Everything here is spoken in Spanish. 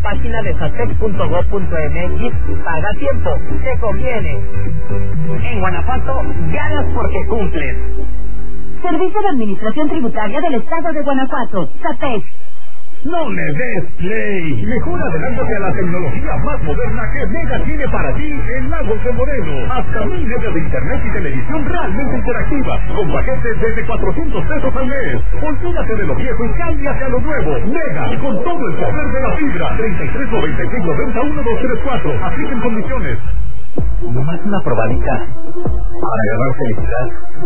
página de satec.gov.mx. Paga a tiempo, te conviene. En Guanajuato, ganas porque cumples. Servicio de Administración Tributaria del Estado de Guanajuato, SATEC. No le des play. Mejor adelántate a la tecnología más moderna que Mega tiene para ti en Lagos de Moreno. Hasta 1000 megas de internet y televisión realmente interactiva, con paquetes desde 400 pesos al mes. Olvídate de lo viejo y cámbiate a lo nuevo. Mega, con todo el poder de la fibra. 33 95 91 234. Apliquen condiciones. Nomás una probadita para agarrar felicidad.